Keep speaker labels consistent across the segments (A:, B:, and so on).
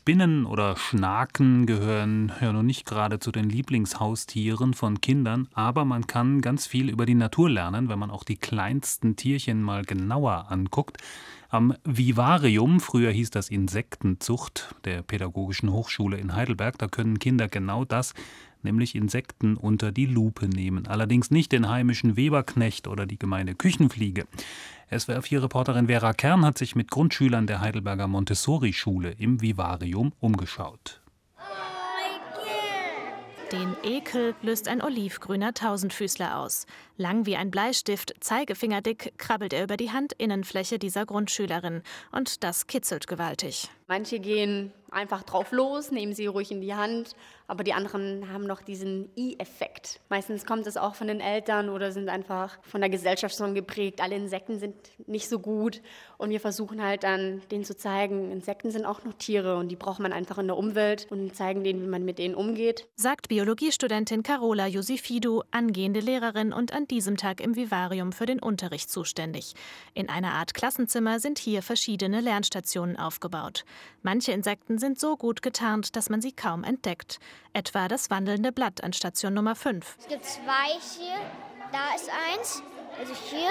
A: Spinnen oder Schnaken gehören ja noch nicht gerade zu den Lieblingshaustieren von Kindern, aber man kann ganz viel über die Natur lernen, wenn man auch die kleinsten Tierchen mal genauer anguckt. Am Vivarium, früher hieß das Insektenzucht, der Pädagogischen Hochschule in Heidelberg, da können Kinder genau das, nämlich Insekten unter die Lupe nehmen. Allerdings nicht den heimischen Weberknecht oder die gemeine Küchenfliege. SWR4-Reporterin Vera Kern hat sich mit Grundschülern der Heidelberger Montessori-Schule im Vivarium umgeschaut.
B: Den Ekel löst ein olivgrüner Tausendfüßler aus. Lang wie ein Bleistift, zeigefingerdick, krabbelt er über die Handinnenfläche dieser Grundschülerin. Und das kitzelt gewaltig.
C: Manche gehen einfach drauf los, nehmen sie ruhig in die Hand, aber die anderen haben noch diesen I-Effekt. Meistens kommt es auch von den Eltern oder sind einfach von der Gesellschaft schon geprägt. Alle Insekten sind nicht so gut und wir versuchen halt dann, denen zu zeigen, Insekten sind auch noch Tiere und die braucht man einfach in der Umwelt und zeigen denen, wie man mit denen umgeht.
B: Sagt Biologiestudentin Carola Josifidou, angehende Lehrerin und an diesem Tag im Vivarium für den Unterricht zuständig. In einer Art Klassenzimmer sind hier verschiedene Lernstationen aufgebaut. Manche Insekten sind so gut getarnt, dass man sie kaum entdeckt. Etwa das wandelnde Blatt an Station Nummer 5.
D: Es gibt zwei hier, da ist eins, also hier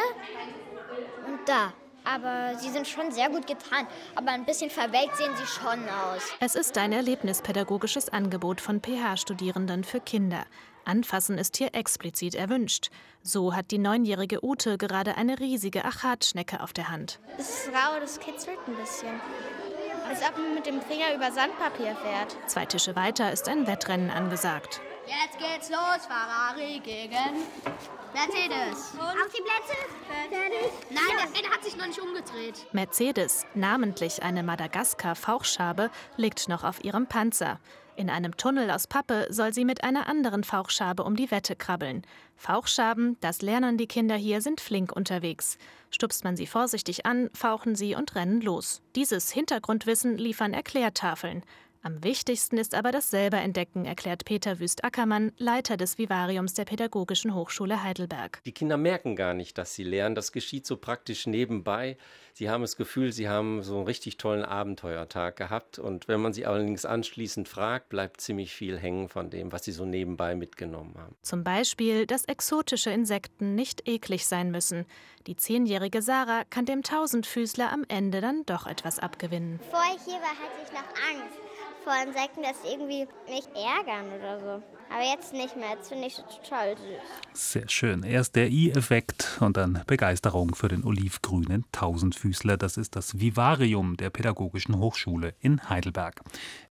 D: und da. Aber sie sind schon sehr gut getarnt, aber ein bisschen verwelkt sehen sie schon aus.
B: Es ist ein erlebnispädagogisches Angebot von PH-Studierenden für Kinder. Anfassen ist hier explizit erwünscht. So hat die 9-jährige Ute gerade eine riesige Achatschnecke auf der Hand.
E: Es ist rau, das kitzelt ein bisschen. Als ob man mit dem Finger über Sandpapier fährt.
B: 2 Tische weiter ist ein Wettrennen angesagt.
F: Jetzt geht's los, Ferrari gegen Mercedes.
D: Auf die Plätze? Fertig.
F: Nein, der hat sich noch nicht umgedreht.
B: Mercedes, namentlich eine Madagaskar-Fauchschabe, liegt noch auf ihrem Panzer. In einem Tunnel aus Pappe soll sie mit einer anderen Fauchschabe um die Wette krabbeln. Fauchschaben, das lernen die Kinder hier, sind flink unterwegs. Stupst man sie vorsichtig an, fauchen sie und rennen los. Dieses Hintergrundwissen liefern Erklärtafeln. Am wichtigsten ist aber das Selberentdecken, erklärt Peter Wüst-Ackermann, Leiter des Vivariums der Pädagogischen Hochschule Heidelberg.
G: Die Kinder merken gar nicht, dass sie lernen. Das geschieht so praktisch nebenbei. Sie haben das Gefühl, sie haben so einen richtig tollen Abenteuertag gehabt. Und wenn man sie allerdings anschließend fragt, bleibt ziemlich viel hängen von dem, was sie so nebenbei mitgenommen haben.
B: Zum Beispiel, dass exotische Insekten nicht eklig sein müssen. Die 10-jährige Sarah kann dem Tausendfüßler am Ende dann doch etwas abgewinnen.
D: Bevor ich hier war, hatte ich noch Angst vor Insekten, dass sie irgendwie mich ärgern oder so. Aber jetzt nicht mehr, jetzt finde ich es total süß.
A: Sehr schön. Erst der I-Effekt und dann Begeisterung für den olivgrünen Tausendfüßler. Das ist das Vivarium der Pädagogischen Hochschule in Heidelberg.